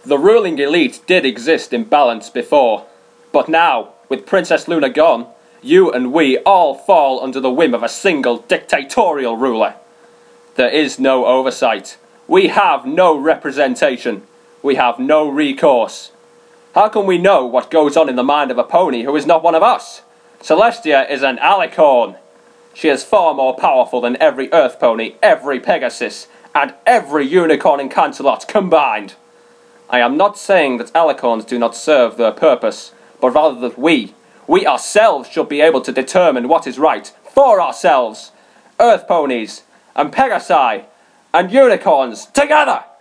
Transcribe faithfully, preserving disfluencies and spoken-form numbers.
The ruling elite did exist in balance before, but now, with Princess Luna gone, you and we all fall under the whim of a single dictatorial ruler. There is no oversight. We have no representation. We have no recourse. How can we know what goes on in the mind of a pony who is not one of us? Celestia is an alicorn. She is far more powerful than every Earth pony, every Pegasus, and every unicorn in Canterlot combined. I am not saying that alicorns do not serve their purpose, but rather that we, we ourselves should be able to determine what is right for ourselves. Earth ponies, and Pegasi, and unicorns, together!